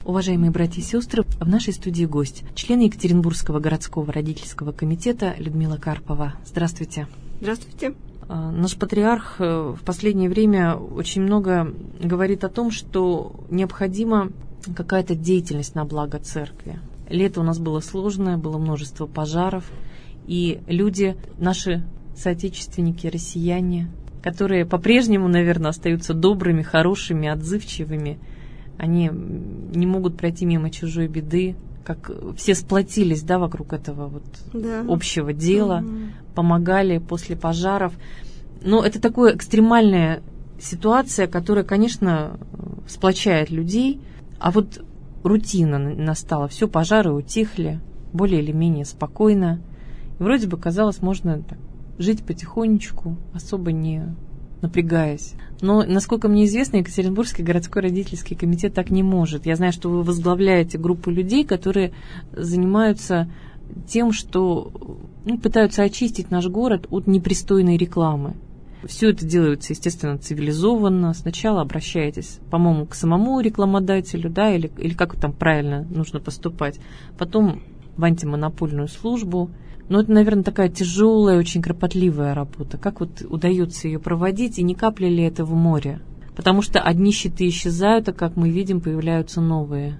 Уважаемые братья и сестры, в нашей студии гость, член Екатеринбургского городского родительского комитета Людмила Карпова. Здравствуйте. Здравствуйте. Наш патриарх в последнее время очень много говорит о том, что необходима какая-то деятельность на благо церкви. Лето у нас было сложное, было множество пожаров, и люди, наши соотечественники, россияне, которые по-прежнему, наверное, остаются добрыми, хорошими, отзывчивыми, они не могут пройти мимо чужой беды, как все сплотились, вокруг этого общего дела, помогали после пожаров. Но это такая экстремальная ситуация, которая, конечно, сплочает людей, а рутина настала, все, пожары утихли, более или менее спокойно. И вроде бы казалось, можно жить потихонечку, особо не напрягаясь. Но, насколько мне известно, Екатеринбургский городской родительский комитет так не может. Я знаю, что вы возглавляете группу людей, которые занимаются тем, что пытаются очистить наш город от непристойной рекламы. Все это делается, естественно, цивилизованно. Сначала обращаетесь, по-моему, к самому рекламодателю, или как там правильно нужно поступать. Потом в антимонопольную службу. Но это, наверное, такая тяжелая, очень кропотливая работа. Как удается ее проводить, и не капля ли это в море? Потому что одни щиты исчезают, а, как мы видим, появляются новые.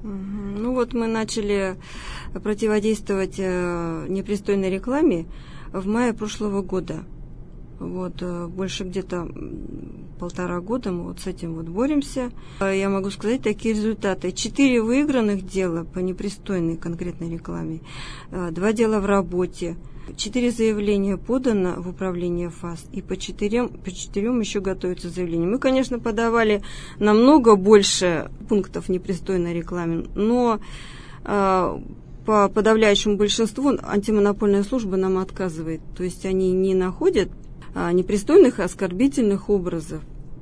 Мы начали противодействовать непристойной рекламе в мае прошлого года. Больше где-то 1,5 года мы с этим боремся. Я могу сказать такие результаты. 4 выигранных дела по непристойной конкретной рекламе, 2 дела в работе, 4 заявления подано в управление ФАС, и по 4 еще готовятся заявления. Мы, конечно, подавали намного больше пунктов непристойной рекламы, но по подавляющему большинству антимонопольная служба нам отказывает. То есть они не находят непристойных и оскорбительных образов.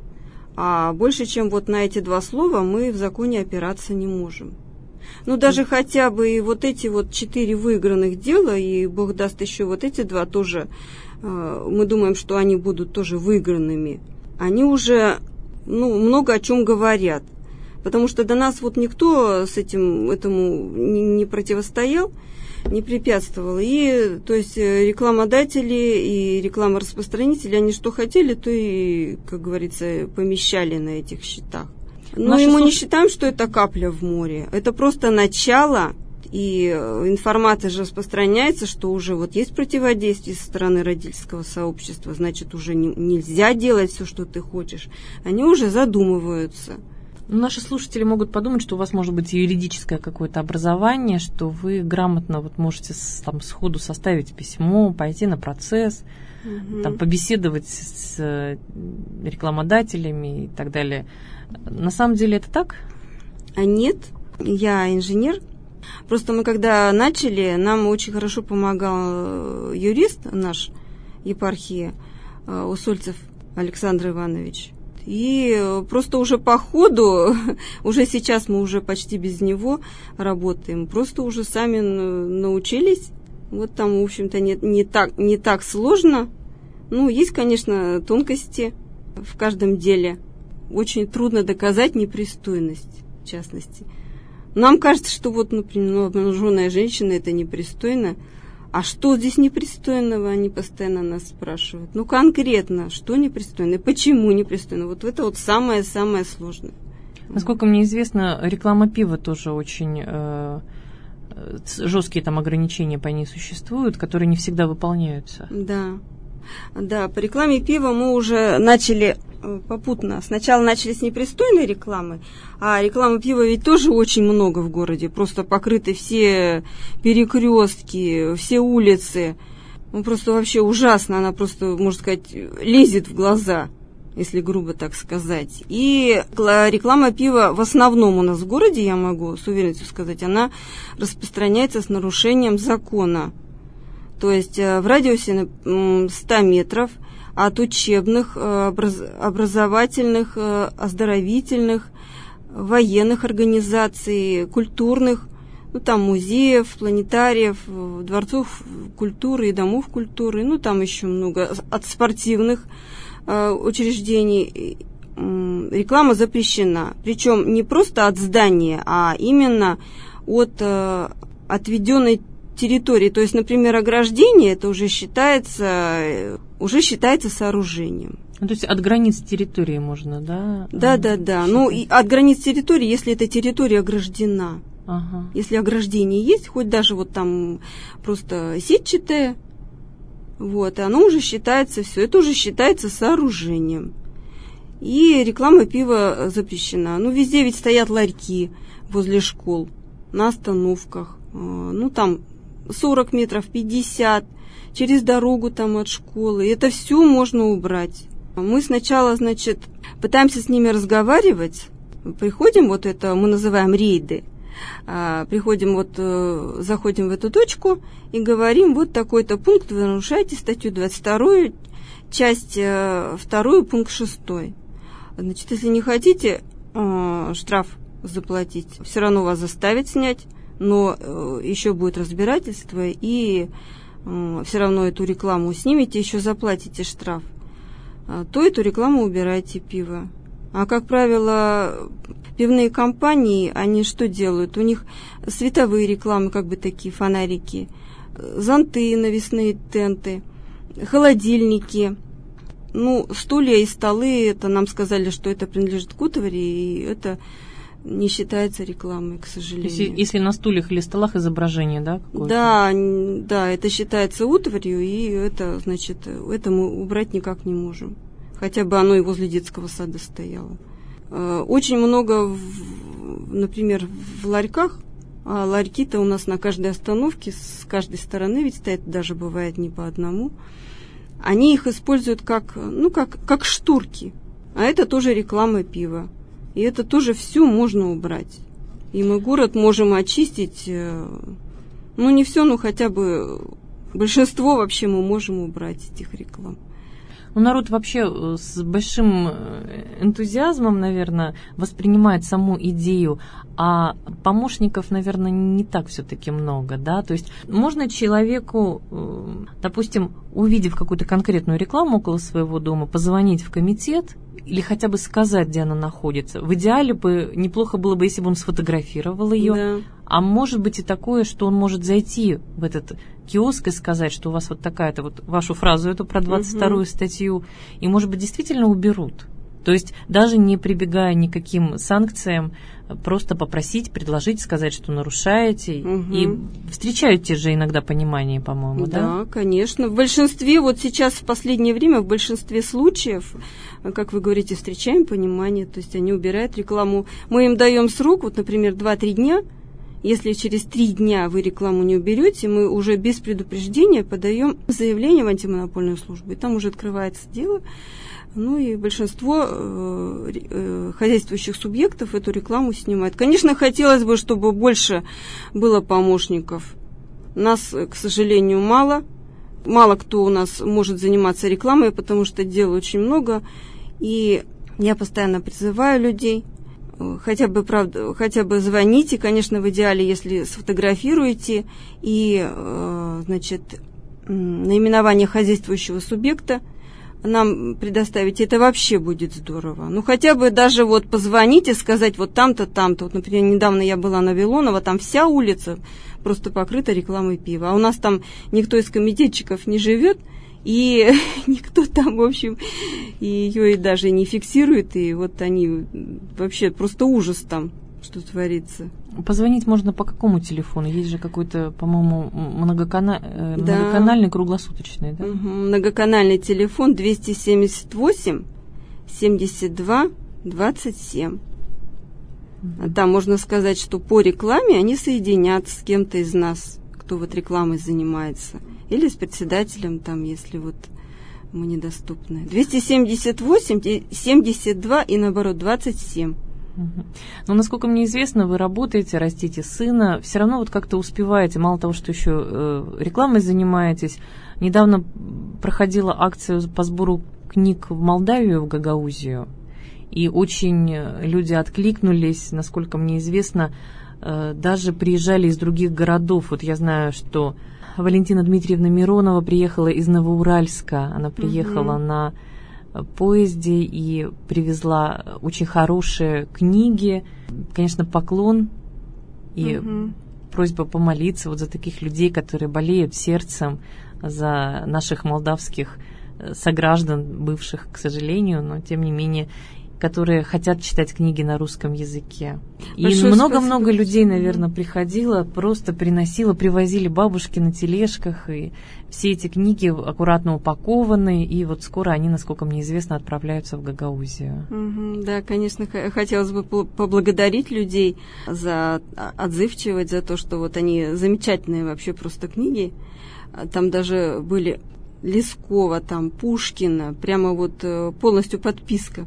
А больше, чем на эти 2 слова, мы в законе опираться не можем. Даже хотя бы и эти 4 выигранных дела, и Бог даст еще эти 2 тоже, мы думаем, что они будут тоже выигранными. Они уже много о чем говорят. Потому что до нас никто этому не противостоял, не препятствовал. И, то есть, рекламодатели и рекламораспространители, они что хотели, то и, как говорится, помещали на этих счетах. Но мы не считаем, что это капля в море. Это просто начало, и информация же распространяется, что уже есть противодействие со стороны родительского сообщества, значит, уже нельзя делать все, что ты хочешь. Они уже задумываются. Наши слушатели могут подумать, что у вас может быть юридическое какое-то образование, что вы грамотно можете сходу составить письмо, пойти на процесс, побеседовать с рекламодателями и так далее. На самом деле это так? Нет, я инженер. Просто мы когда начали, нам очень хорошо помогал юрист наш епархии, Усольцев Александр Иванович. И просто уже по ходу, уже сейчас мы уже почти без него работаем, просто уже сами научились. Там, в общем-то, не так сложно. Есть, конечно, тонкости в каждом деле. Очень трудно доказать непристойность, в частности. Нам кажется, что например, обнаженная женщина – это непристойно. А что здесь непристойного, они постоянно нас спрашивают. Конкретно, что непристойно, почему непристойно? Это самое-самое сложное. Насколько мне известно, реклама пива тоже очень жесткие ограничения по ней существуют, которые не всегда выполняются. Да, по рекламе пива мы уже начали попутно. Сначала начали с непристойной рекламы, а рекламы пива ведь тоже очень много в городе. Просто покрыты все перекрестки, все улицы. Просто вообще ужасно. Она просто, можно сказать, лезет в глаза, если грубо так сказать. И реклама пива в основном у нас в городе, я могу с уверенностью сказать, она распространяется с нарушением закона. То есть в радиусе 100 метров от учебных, образовательных, оздоровительных, военных организаций, культурных, музеев, планетариев, дворцов культуры и домов культуры, там еще много от спортивных учреждений. реклама запрещена. Причем не просто от здания, а именно от отведенной территории. То есть, например, ограждение, это уже считается сооружением. То есть от границ территории можно, да? Да. Ну, и от границ территории, если эта территория ограждена. Ага. Если ограждение есть, хоть даже вот там просто сетчатое, вот, оно уже считается, все это уже считается сооружением. И реклама пива запрещена. Ну, везде ведь стоят ларьки возле школ, на остановках. Ну, там 40 метров, 50, через дорогу там от школы. Это все можно убрать. Мы сначала, значит, пытаемся с ними разговаривать. Приходим, вот это мы называем рейды. Приходим, вот, заходим в эту точку и говорим, вот такой-то пункт, вы нарушаете статью 22, часть 2, пункт 6. Значит, если не хотите штраф заплатить, все равно вас заставят снять, но еще будет разбирательство, и все равно эту рекламу снимете, еще заплатите штраф, то эту рекламу убирайте, пиво. А, как правило, пивные компании, они что делают? У них световые рекламы, как бы такие фонарики, зонты, навесные тенты, холодильники. Ну, стулья и столы, это нам сказали, что это принадлежит к утвари, и это не считается рекламой, к сожалению. То есть, если на стульях или столах изображение, да, какое-то? Да, это считается утварью, и это, значит, это мы убрать никак не можем. Хотя бы оно и возле детского сада стояло. Очень много, например, в ларьках, а ларьки-то у нас на каждой остановке, с каждой стороны ведь стоят, даже бывает не по одному, они их используют как штурки. А это тоже реклама пива. И это тоже все можно убрать. И мы город можем очистить, ну не все, но хотя бы большинство вообще мы можем убрать этих реклам. Ну, народ вообще с большим энтузиазмом, наверное, воспринимает саму идею, а помощников, наверное, не так все-таки много, да, то есть можно человеку, допустим, увидев какую-то конкретную рекламу около своего дома, позвонить в комитет или хотя бы сказать, где она находится. В идеале бы неплохо было бы, если бы он сфотографировал ее, да. А может быть и такое, что он может зайти в этот киоск и сказать, что у вас вот такая-то, вот вашу фразу эту про 22-ю статью, и, может быть, действительно уберут. То есть даже не прибегая ни к каким санкциям, просто попросить, предложить, сказать, что нарушаете. И встречаете же иногда понимание, по-моему, да? Да, конечно. В большинстве, вот сейчас в последнее время, в большинстве случаев, как вы говорите, встречаем понимание, то есть они убирают рекламу. Мы им даем срок, вот, например, 2-3 дня. Если через 3 дня вы рекламу не уберете, мы уже без предупреждения подаем заявление в антимонопольную службу, и там уже открывается дело. Ну и большинство хозяйствующих субъектов эту рекламу снимают. Конечно, хотелось бы, чтобы больше было помощников. Нас, к сожалению, мало. Мало кто у нас может заниматься рекламой, потому что дел очень много. И я постоянно призываю людей. Хотя бы звоните, конечно, в идеале, если сфотографируете, и, значит, наименование хозяйствующего субъекта нам предоставите, это вообще будет здорово. Ну, хотя бы даже вот позвонить и сказать вот там-то, там-то. Вот, например, недавно я была на Вилонова, там вся улица просто покрыта рекламой пива. А у нас там никто из комитетчиков не живет, и никто там, в общем, ее и даже не фиксирует, и вот они вообще просто ужас там, что творится. Позвонить можно по какому телефону? Есть же какой-то, по-моему, многоканальный, круглосуточный, да? Многоканальный телефон 278 72 27. Там можно сказать, что по рекламе они соединятся с кем-то из нас, кто вот рекламой занимается. Или с председателем, там, если вот мы недоступны. 278, 72 и, наоборот, 27. Но, насколько мне известно, вы работаете, растите сына, все равно вот как-то успеваете, мало того, что еще рекламой занимаетесь. Недавно проходила акция по сбору книг в Молдавию, в Гагаузию, и очень люди откликнулись, насколько мне известно, даже приезжали из других городов. Вот я знаю, что Валентина Дмитриевна Миронова приехала из Новоуральска, она приехала на поезде и привезла очень хорошие книги. Конечно, поклон и просьба помолиться вот за таких людей, которые болеют сердцем за наших молдавских сограждан, бывших, к сожалению, но тем не менее, которые хотят читать книги на русском языке. И много-много людей, наверное, приходило, просто привозили бабушки на тележках, и все эти книги аккуратно упакованы, и вот скоро они, насколько мне известно, отправляются в Гагаузию. Да, конечно, хотелось бы поблагодарить людей за отзывчивость, за то, что вот они замечательные вообще просто книги. Там даже были Лескова, там, Пушкина, прямо вот полностью подписка.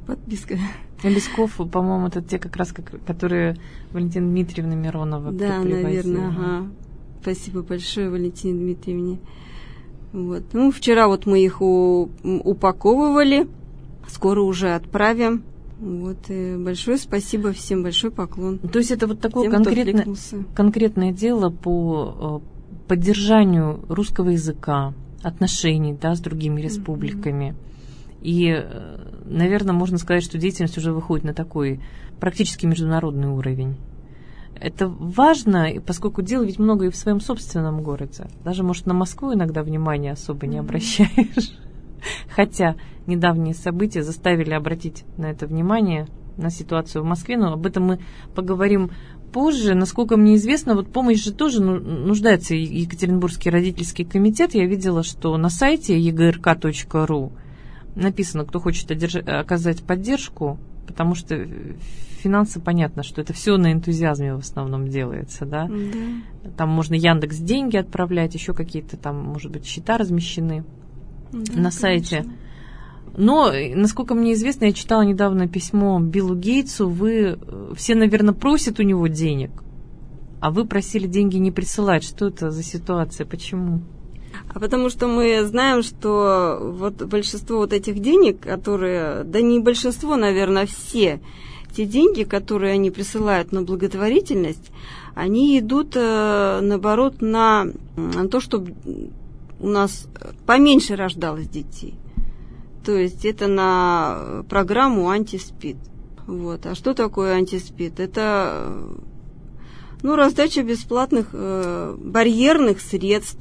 Лесков, по-моему, это те как раз, которые Валентина Дмитриевна Миронова привозила. Да, наверное, ага. Спасибо большое Валентине Дмитриевне. Вот. Ну, вчера вот мы их упаковывали, скоро уже отправим. Вот, и большое спасибо всем, большой поклон. То есть это вот такое конкретное дело по поддержанию русского языка, отношений, да, с другими республиками. И, наверное, можно сказать, что деятельность уже выходит на такой практически международный уровень. Это важно, поскольку дел ведь много и в своем собственном городе. Даже, может, на Москву иногда внимания особо не обращаешь. Хотя недавние события заставили обратить на это внимание, на ситуацию в Москве, но об этом мы поговорим позже. Насколько мне известно, вот помощь же тоже нуждается Екатеринбургский родительский комитет. Я видела, что на сайте egrk.ru написано, кто хочет оказать поддержку, потому что финансы, понятно, что это все на энтузиазме в основном делается, да? Да. Там можно Яндекс деньги отправлять, еще какие-то там, может быть, счета размещены на сайте. Конечно. Но, насколько мне известно, я читала недавно письмо Биллу Гейтсу, вы все, наверное, просят у него денег, а вы просили деньги не присылать. Что это за ситуация? Почему? А потому что мы знаем, что вот большинство вот этих денег, которые, да не большинство, наверное, все те деньги, которые они присылают на благотворительность, они идут, наоборот, на то, чтобы у нас поменьше рождалось детей. То есть это на программу антиспид. Вот. А что такое антиспид? Это раздача бесплатных барьерных средств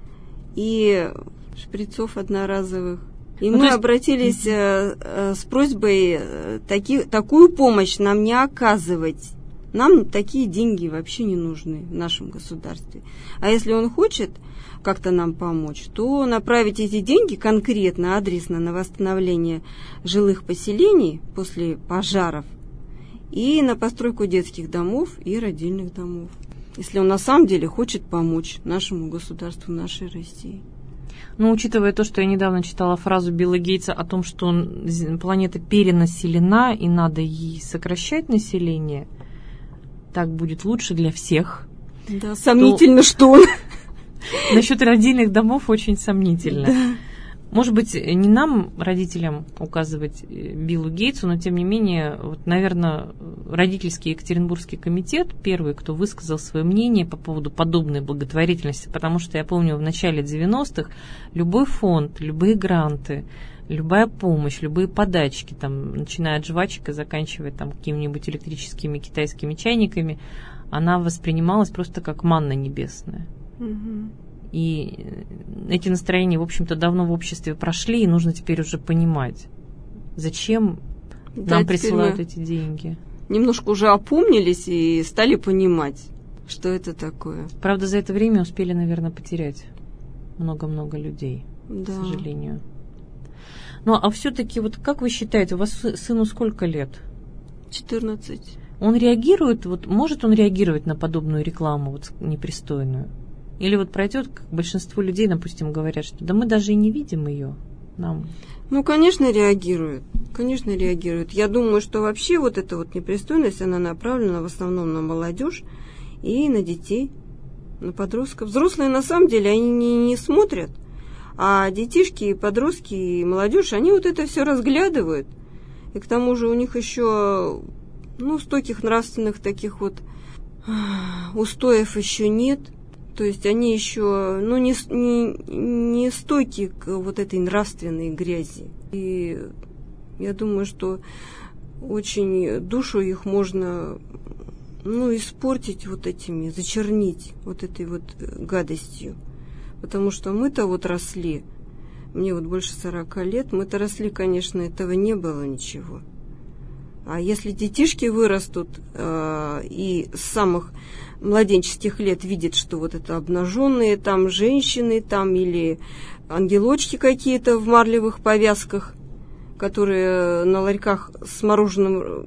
и шприцов одноразовых. И мы обратились с просьбой такую помощь нам не оказывать. Нам такие деньги вообще не нужны в нашем государстве. А если он хочет как-то нам помочь, то направить эти деньги конкретно, адресно на восстановление жилых поселений после пожаров и на постройку детских домов и родильных домов. Если он на самом деле хочет помочь нашему государству, нашей России. Но учитывая то, что я недавно читала фразу Билла Гейтса о том, что планета перенаселена и надо ей сокращать население, так будет лучше для всех. Да, сомнительно, что он... Насчет родильных домов очень сомнительно. Да. Может быть, не нам, родителям, указывать Биллу Гейтсу, но тем не менее, вот, наверное, родительский Екатеринбургский комитет первый, кто высказал свое мнение по поводу подобной благотворительности, потому что я помню, в начале 90-х любой фонд, любые гранты, любая помощь, любые подачки, там, начиная от жвачек и заканчивая там какими-нибудь электрическими китайскими чайниками, она воспринималась просто как манна небесная. И эти настроения, в общем-то, давно в обществе прошли, и нужно теперь уже понимать, зачем нам присылают эти деньги. Немножко уже опомнились и стали понимать, что это такое. Правда, за это время успели, наверное, потерять много-много людей, к сожалению. Ну, а все-таки, вот как вы считаете, у вас сыну сколько лет? 14. Он реагирует, вот может он реагировать на подобную рекламу, вот непристойную? Или вот пройдет, как большинство людей, допустим, говорят, что да мы даже и не видим ее. Нам. Ну, конечно, реагирует. Конечно, реагирует. Я думаю, что вообще вот эта вот непристойность, она направлена в основном на молодежь и на детей, на подростков. Взрослые, на самом деле, они не смотрят, а детишки, и подростки, и молодежь, они вот это все разглядывают. И к тому же у них еще, стойких нравственных таких вот устоев еще нет. То есть они еще не стойки к вот этой нравственной грязи. И Я думаю, что очень душу их можно, испортить вот этими, зачернить вот этой вот гадостью. Потому что мы-то вот росли, мне вот больше 40 лет, мы-то росли, конечно, этого не было ничего. А если детишки вырастут и с самых младенческих лет видят, что вот это обнаженные там женщины там или ангелочки какие-то в марлевых повязках, которые на ларьках с мороженым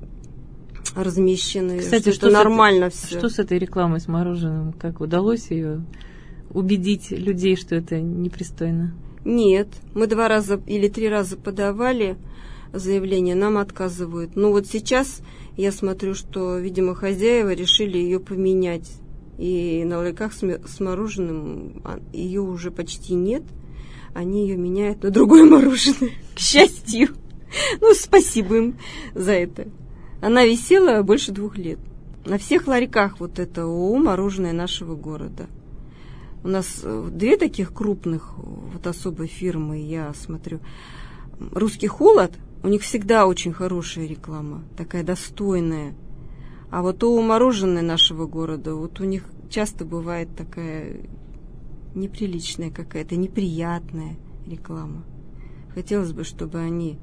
размещены. Кстати, что нормально все. Что с этой рекламой с мороженым? Как удалось ее убедить людей, что это непристойно? Нет, мы 2 раза или 3 раза подавали заявление, нам отказывают. Но вот сейчас я смотрю, что, видимо, хозяева решили ее поменять. И на ларьках с мороженым ее уже почти нет. Они ее меняют на другое мороженое. К счастью. Спасибо им за это. Она висела больше 2 лет. На всех ларьках вот это ООО «Мороженое нашего города». У нас 2 таких крупных вот особой фирмы, я смотрю. «Русский холод», у них всегда очень хорошая реклама, такая достойная. А вот ООО «Мороженое нашего города», вот у них часто бывает такая неприличная какая-то, неприятная реклама. Хотелось бы, чтобы они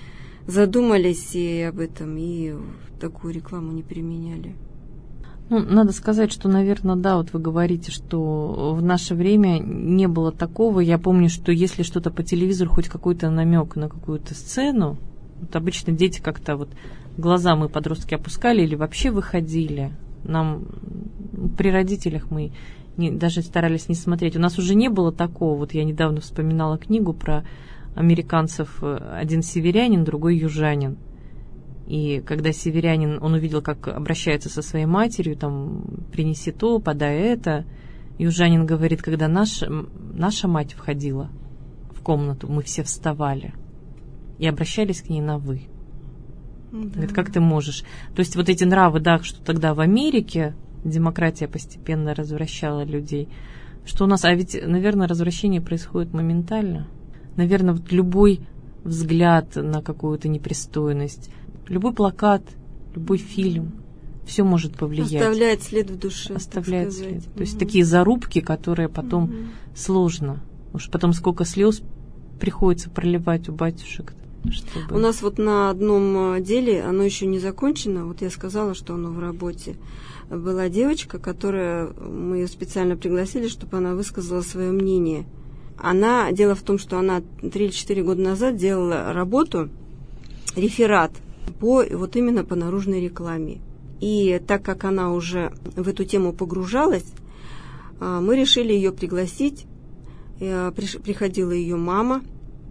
задумались и об этом, и такую рекламу не применяли. Надо сказать, что, наверное, да, вот вы говорите, что в наше время не было такого. Я помню, что если что-то по телевизору, хоть какой-то намек на какую-то сцену, вот обычно дети как-то вот глаза мы, подростки, опускали или вообще выходили. Нам при родителях мы даже старались не смотреть. У нас уже не было такого. Вот я недавно вспоминала книгу про американцев. Один северянин, другой южанин. И когда северянин, он увидел, как обращается со своей матерью, там, принеси то, подай это. Южанин говорит, когда наша мать входила в комнату, мы все вставали и обращались к ней на «вы». Да. Говорит, как ты можешь? То есть вот эти нравы, да, что тогда в Америке демократия постепенно развращала людей, что у нас, а ведь, наверное, развращение происходит моментально. Наверное, вот любой взгляд на какую-то непристойность, любой плакат, любой фильм, все может повлиять. Оставляет след в душе. Оставляет след. То есть такие зарубки, которые потом сложно. Уж потом сколько слез приходится проливать у батюшек. У нас вот на одном деле, оно еще не закончено, вот я сказала, что оно в работе. Была девочка, мы ее специально пригласили, чтобы она высказала свое мнение. Дело в том, что она 3 или 4 года назад делала работу, реферат, вот именно по наружной рекламе. И так как она уже в эту тему погружалась, мы решили ее пригласить. Приходила ее мама,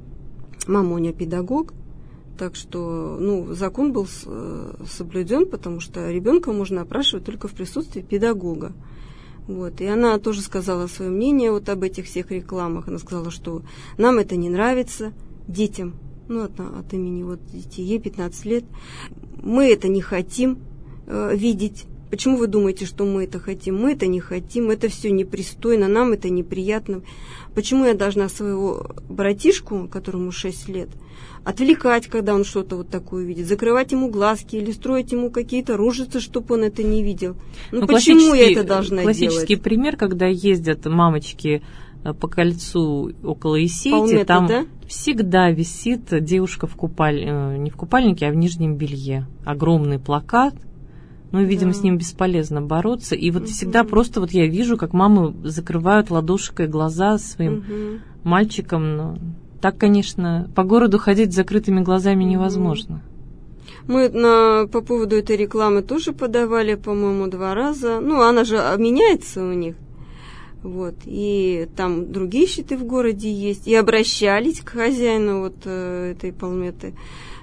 мамуня педагог, так что закон был соблюден, потому что ребенка можно опрашивать только в присутствии педагога. Вот. И она тоже сказала свое мнение вот об этих всех рекламах. Она сказала, что нам это не нравится, детям, от имени вот детей, ей 15 лет. Мы это не хотим видеть. Почему вы думаете, что мы это хотим? Мы это не хотим, это все непристойно, нам это неприятно. Почему я должна своего братишку, которому 6 лет, отвлекать, когда он что-то вот такое видит, закрывать ему глазки или строить ему какие-то рожицы, чтобы он это не видел? Почему я это должна делать? Классический пример, когда ездят мамочки по кольцу около Исети, там да? Всегда висит девушка не в купальнике, а в нижнем белье. Огромный плакат. Видимо, с ним бесполезно бороться. И вот всегда просто я вижу, как мамы закрывают ладошкой глаза своим мальчикам. Так, конечно, по городу ходить с закрытыми глазами невозможно. Мы по поводу этой рекламы тоже подавали, по-моему, 2 раза. Она же меняется у них. Вот. И там другие щиты в городе есть. И обращались к хозяину этой полметы.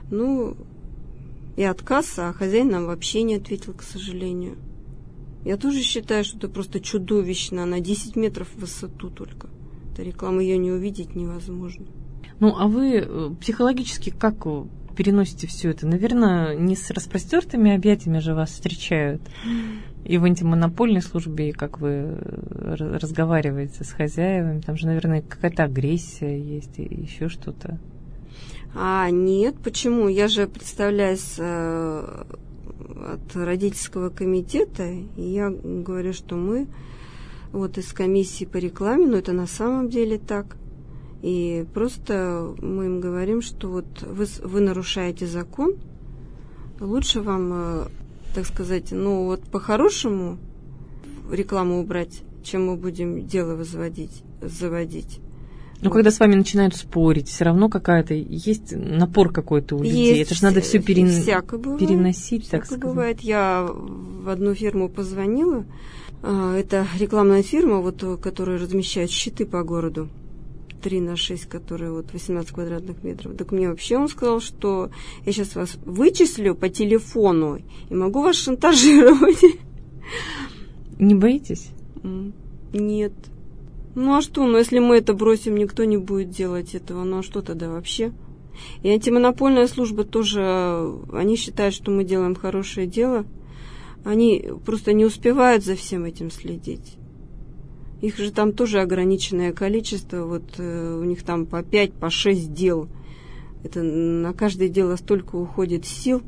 И отказ, а хозяин нам вообще не ответил, к сожалению. Я тоже считаю, что это просто чудовищно. Она 10 метров в высоту только. Эта реклама, ее не увидеть невозможно. А вы психологически как переносите все это? Наверное, не с распростертыми объятиями же вас встречают. И в антимонопольной службе, и как вы разговариваете с хозяевами. Там же, наверное, какая-то агрессия есть, и еще что-то. Нет, почему? Я же представляюсь от родительского комитета, и я говорю, что мы вот из комиссии по рекламе, но это на самом деле так. И просто мы им говорим, что вот вы нарушаете закон, лучше вам, так сказать, вот по-хорошему рекламу убрать, чем мы будем дело заводить. Но когда с вами начинают спорить, все равно какая-то есть напор какой-то у людей. Это же надо все переносить, так сказать. Бывает. Я в одну фирму позвонила. Это рекламная фирма, вот, которая размещает щиты по городу. 3x6, которые 18 квадратных метров. Так мне вообще он сказал, что я сейчас вас вычислю по телефону и могу вас шантажировать. Не боитесь? Нет. А что? Если мы это бросим, никто не будет делать этого. А что тогда вообще? И антимонопольная служба тоже, они считают, что мы делаем хорошее дело. Они просто не успевают за всем этим следить. Их же там тоже ограниченное количество. У них там по 5, по 6 дел. Это на каждое дело столько уходит сил.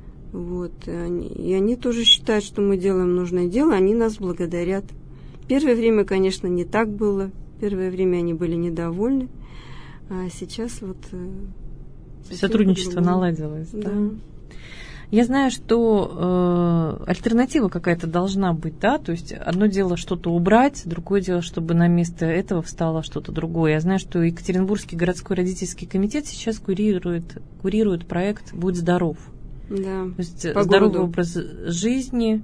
И они тоже считают, что мы делаем нужное дело. Они нас благодарят. Первое время, конечно, не так было. Первое время они были недовольны. А сейчас сотрудничество наладилось. Да. Я знаю, что альтернатива какая-то должна быть, да, то есть одно дело что-то убрать, другое дело, чтобы на место этого встало что-то другое. Я знаю, что Екатеринбургский городской родительский комитет сейчас курирует проект «Будь здоров». Да, то есть здоровый образ жизни.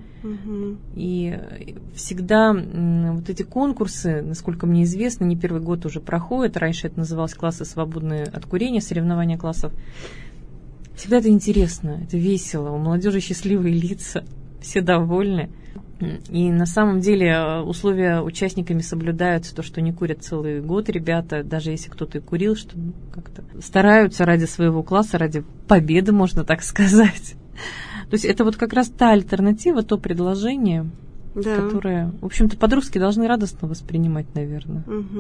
И всегда вот эти конкурсы, насколько мне известно, не первый год уже проходят. Раньше это называлось «Классы свободные от курения», соревнования классов. Всегда это интересно, это весело, у молодежи счастливые лица, все довольны. И на самом деле условия участниками соблюдаются, то, что не курят целый год ребята, даже если кто-то и курил, что как-то стараются ради своего класса, ради победы, можно так сказать. То есть это как раз та альтернатива, то предложение, которое, в общем-то, подростки должны радостно воспринимать, наверное.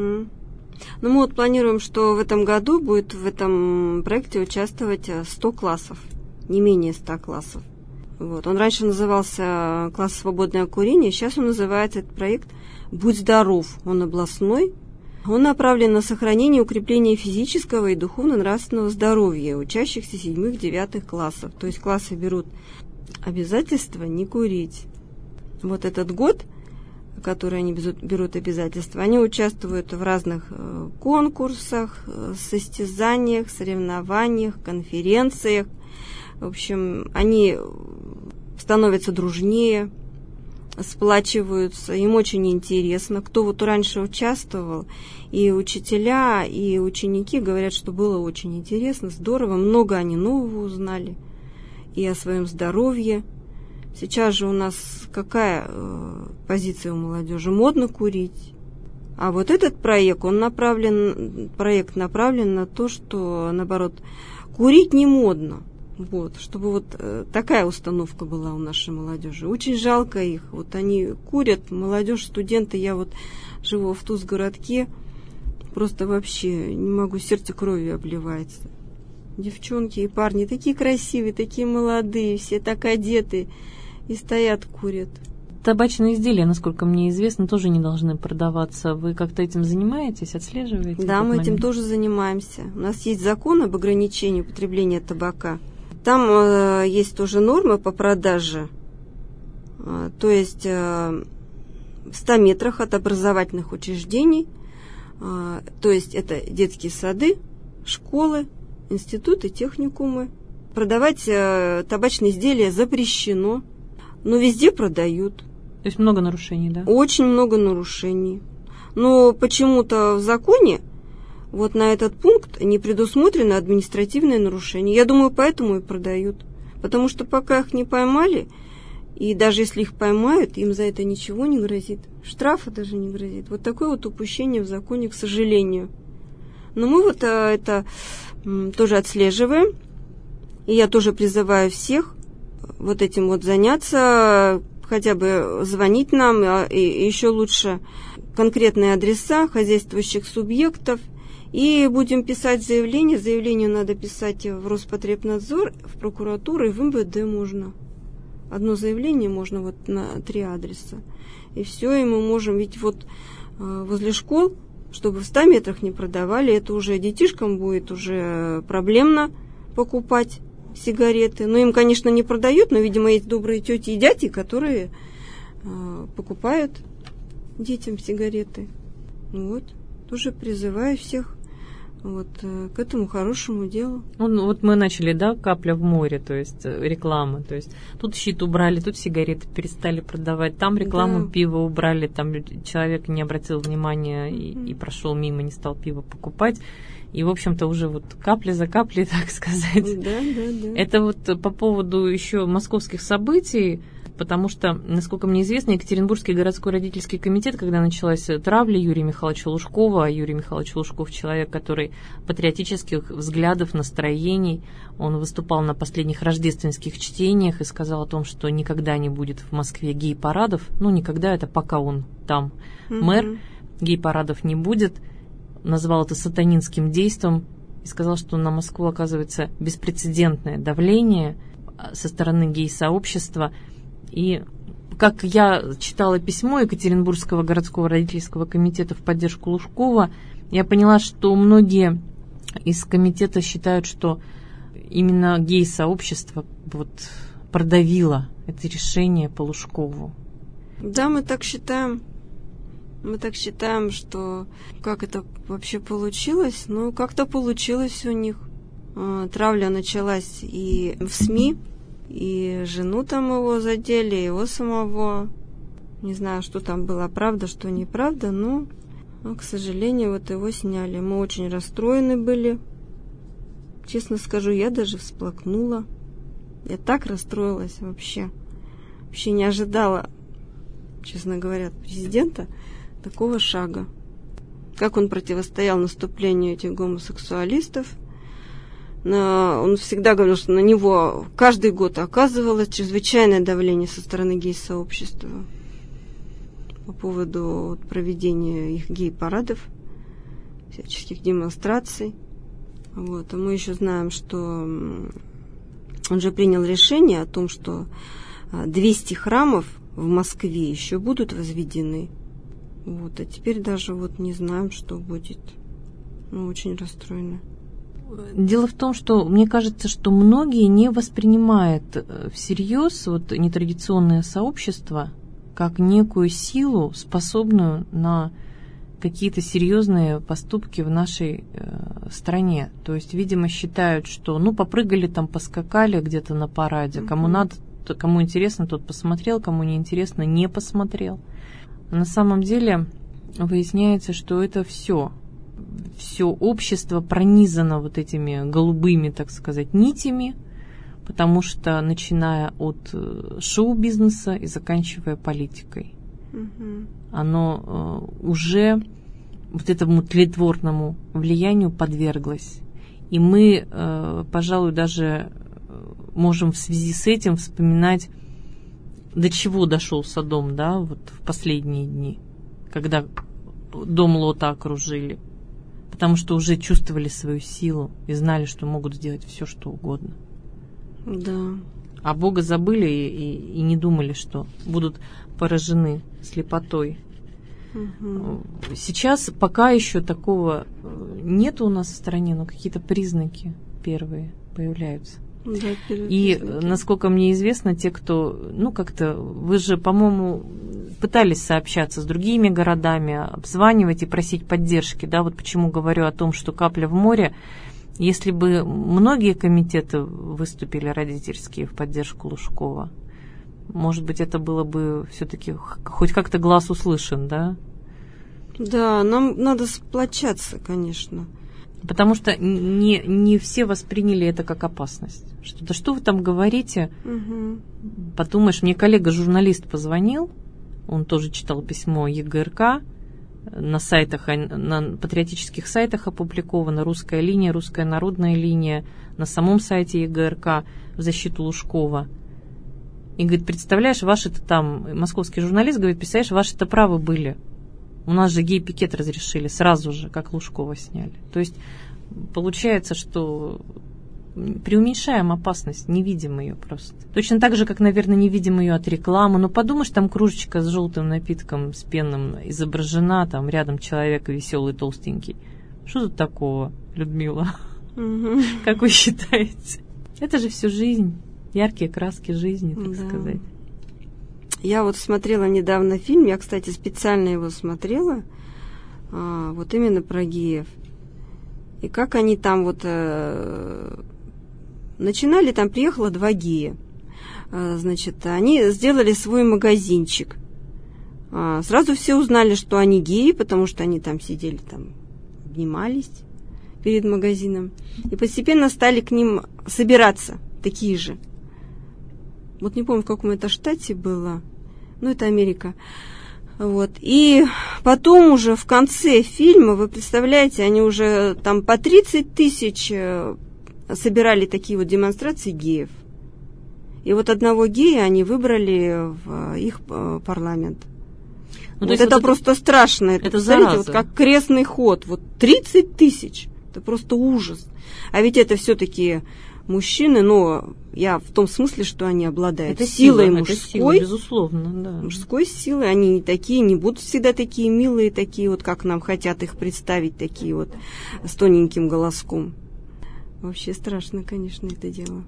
Мы планируем, что в этом году будет в этом проекте участвовать 100 классов, не менее 100 классов. Он раньше назывался «Класс свободное от курения», сейчас он называется, этот проект «Будь здоров». Он областной. Он направлен на сохранение и укрепление физического и духовно-нравственного здоровья учащихся 7-9 классов. То есть классы берут обязательство не курить. Этот год, которые они берут обязательства, они участвуют в разных конкурсах, состязаниях, соревнованиях, конференциях. В общем, они становятся дружнее, сплачиваются, им очень интересно. Кто раньше участвовал, и учителя, и ученики говорят, что было очень интересно, здорово, много они нового узнали и о своем здоровье. Сейчас же у нас какая позиция у молодежи? Модно курить. А этот проект, проект направлен на то, что, наоборот, курить не модно. Чтобы такая установка была у нашей молодежи. Очень жалко их. Они курят, молодежь, студенты. Я живу в Туз-городке, просто вообще не могу, сердце кровью обливается. Девчонки и парни такие красивые, такие молодые, все так одеты и стоят, курят. Табачные изделия, насколько мне известно, тоже не должны продаваться. Вы как-то этим занимаетесь, отслеживаете? Да, мы этим тоже занимаемся. У нас есть закон об ограничении употребления табака. Там есть тоже нормы по продаже. То есть в 100 метрах от образовательных учреждений, то есть это детские сады, школы, институты, техникумы. Продавать табачные изделия запрещено, но везде продают. То есть много нарушений, да? Очень много нарушений. Но почему-то в законе на этот пункт не предусмотрено административное нарушение. Я думаю, поэтому и продают. Потому что пока их не поймали, и даже если их поймают, им за это ничего не грозит. Штрафа даже не грозит. Такое упущение в законе, к сожалению. Но мы это тоже отслеживаем. И я тоже призываю всех этим заняться, хотя бы звонить нам, и еще лучше конкретные адреса хозяйствующих субъектов, И будем писать заявление. Заявление надо писать в Роспотребнадзор, в прокуратуру и в МВД можно. Одно заявление можно вот на 3 адреса. И все, и мы можем, ведь вот возле школ, чтобы в 100 метрах не продавали, это уже детишкам будет уже проблемно покупать сигареты. Ну, им, конечно, не продают, но, видимо, есть добрые тети и дяди, которые покупают детям сигареты. Вот, тоже призываю всех вот к этому хорошему делу. Ну, вот мы начали, да, капля в море, то есть реклама, то есть тут щит убрали, тут сигареты перестали продавать, там рекламу пива убрали, там человек не обратил внимания и прошел мимо, не стал пиво покупать. И, в общем-то, уже вот капля за каплей, так сказать. Да. Это вот по поводу еще московских событий, потому что, насколько мне известно, Екатеринбургский городской родительский комитет, когда началась травля Юрия Михайловича Лужкова, а Юрий Михайлович Лужков человек, который патриотических взглядов, настроений, он выступал на последних рождественских чтениях и сказал о том, что никогда не будет в Москве гей-парадов, ну, никогда, это пока он там мэр, гей-парадов не будет, назвал это сатанинским действом и сказал, что на Москву оказывается беспрецедентное давление со стороны гей-сообщества. И как я читала письмо Екатеринбургского городского родительского комитета в поддержку Лужкова, я поняла, что многие из комитета считают, что именно гей-сообщество вот продавило это решение по Лужкову. Да, мы так считаем. Мы так считаем, что как это вообще получилось? Ну, как-то получилось у них. Травля началась и в СМИ, и жену там его задели, его самого. Не знаю, что там было правда, что неправда, но, к сожалению, вот его сняли. Мы очень расстроены были. Честно скажу, я даже всплакнула. Я так расстроилась вообще. Вообще не ожидала, честно говоря, от президента такого шага. Как он противостоял наступлению этих гомосексуалистов. Он всегда говорил, что на него каждый год оказывалось чрезвычайное давление со стороны гей-сообщества по поводу проведения их гей-парадов, всяческих демонстраций. Вот. А мы еще знаем, что он же принял решение о том, что 200 храмов в Москве еще будут возведены. Вот. А теперь даже вот не знаем, что будет. Мы очень расстроены. Дело в том, что мне кажется, что многие не воспринимают всерьез вот нетрадиционное сообщество как некую силу, способную на какие-то серьезные поступки в нашей стране. То есть, видимо, считают, что попрыгали там, поскакали где-то на параде, кому надо, кому интересно, тот посмотрел, кому не интересно, не посмотрел. На самом деле выясняется, что это все общество пронизано вот этими голубыми, так сказать, нитями, потому что начиная от шоу-бизнеса и заканчивая политикой, оно уже вот этому тлетворному влиянию подверглось. И мы, пожалуй, даже можем в связи с этим вспоминать, до чего дошел Содом, да, вот в последние дни, когда дом Лота окружили, потому что уже чувствовали свою силу и знали, что могут сделать все, что угодно. Да. А Бога забыли и не думали, что будут поражены слепотой. Сейчас пока еще такого нет у нас в стране, но какие-то признаки первые появляются. Да, и, насколько мне известно, те, кто, как-то, вы же, по-моему, пытались сообщаться с другими городами, обзванивать и просить поддержки, да, вот почему говорю о том, что капля в море. Если бы многие комитеты выступили родительские в поддержку Лужкова, может быть, это было бы все-таки хоть как-то глаз услышан, да? Да, нам надо сплочаться, конечно. Потому что не все восприняли это как опасность. Да что вы там говорите? Подумаешь, мне коллега-журналист позвонил, он тоже читал письмо ЕГРК, на сайтах, на патриотических сайтах опубликовано, «Русская линия», «Русская народная линия», на самом сайте ЕГРК в защиту Лужкова. И говорит, представляешь, ваши-то там, московский журналист говорит, представляешь, ваши-то правы были. У нас же гей-пикет разрешили сразу же, как Лужкова сняли. То есть получается, что преуменьшаем опасность, не видим ее просто. Точно так же, как, наверное, не видим ее от рекламы. Но подумаешь, там кружечка с желтым напитком, с пенным изображена, там рядом человек веселый, толстенький. Что тут такого, Людмила? Как вы считаете? Это же всю жизнь. Яркие краски жизни, так сказать. Я вот смотрела недавно фильм, я, кстати, специально его смотрела, вот именно про геев. И как они там вот начинали, там приехало 2 гея. Значит, они сделали свой магазинчик. Сразу все узнали, что они геи, потому что они там сидели, там обнимались перед магазином. И постепенно стали к ним собираться такие же. Вот не помню, в каком это штате было. Ну, это Америка. Вот. И потом уже в конце фильма, вы представляете, они уже там по 30 тысяч собирали такие вот демонстрации геев. И вот одного гея они выбрали в их парламент. Ну, вот это просто страшно. Это представляете, вот как крестный ход. Вот 30 тысяч. Это просто ужас. А ведь это все-таки мужчины, но я в том смысле, что они обладают силой мужской. Сила, безусловно, да. Мужской силой. Они не такие, не будут всегда такие милые, такие вот, как нам хотят их представить, такие вот с тоненьким голоском. Вообще страшно, конечно, это дело.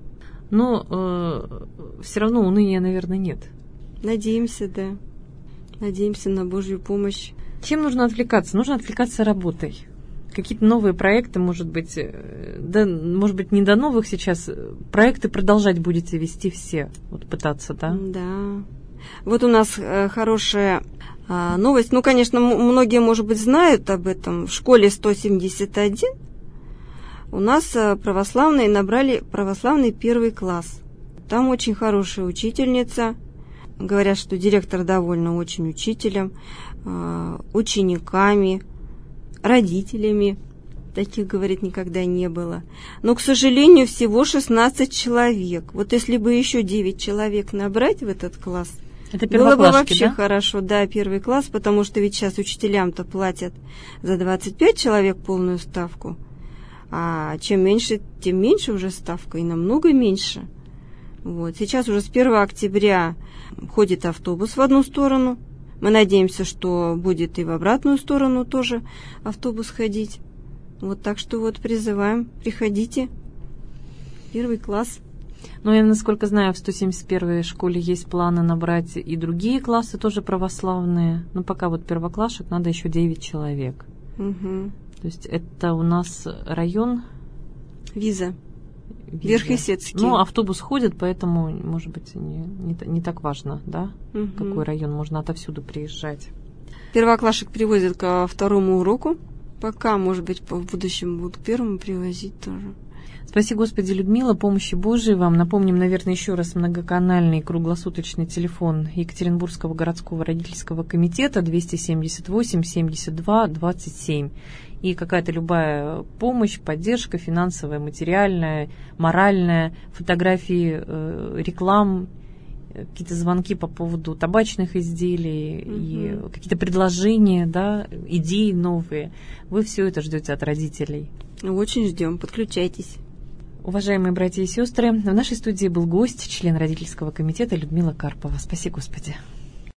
Но все равно уныния, наверное, нет. Надеемся, да. Надеемся на Божью помощь. Чем нужно отвлекаться? Нужно отвлекаться работой. Какие-то новые проекты, может быть, да, может быть, не до новых сейчас. Проекты продолжать будете вести все, вот пытаться, да? Да. Вот у нас хорошая новость. Ну, конечно, многие, может быть, знают об этом. В школе 171 у нас православные набрали православный 1 класс. Там очень хорошая учительница. Говорят, что директор довольна очень учителем, учениками, родителями. Таких, говорит, никогда не было. Но, к сожалению, всего 16 человек. Вот если бы еще 9 человек набрать в этот класс, это было бы вообще да? хорошо. Да, 1 класс, потому что ведь сейчас учителям-то платят за 25 человек полную ставку. А чем меньше, тем меньше уже ставка, и намного меньше. Вот. Сейчас уже с 1 октября ходит автобус в одну сторону. Мы надеемся, что будет и в обратную сторону тоже автобус ходить. Вот, так что вот призываем, приходите. 1 класс. Ну, я, насколько знаю, в 171-й школе есть планы набрать и другие классы, тоже православные. Но пока вот первоклашек надо еще 9 человек. Угу. То есть это у нас район... Виза. Верхесецкий. Ну, автобус ходит, поэтому, может быть, не так важно, да? Угу. Какой район, можно отовсюду приезжать. Первоклашек привозят ко 2-му уроку. Пока, может быть, в будущем будут к 1-му привозить тоже. Спаси Господи, Людмила, помощи Божией вам. Напомним, наверное, еще раз многоканальный круглосуточный телефон Екатеринбургского городского родительского комитета 278 72 27. И какая-то любая помощь, поддержка финансовая, материальная, моральная, фотографии реклам, какие-то звонки по поводу табачных изделий и какие-то предложения, да, идеи новые. Вы все это ждете от родителей. Очень ждем. Подключайтесь. Уважаемые братья и сестры, в нашей студии был гость, член родительского комитета Людмила Карпова. Спаси Господи.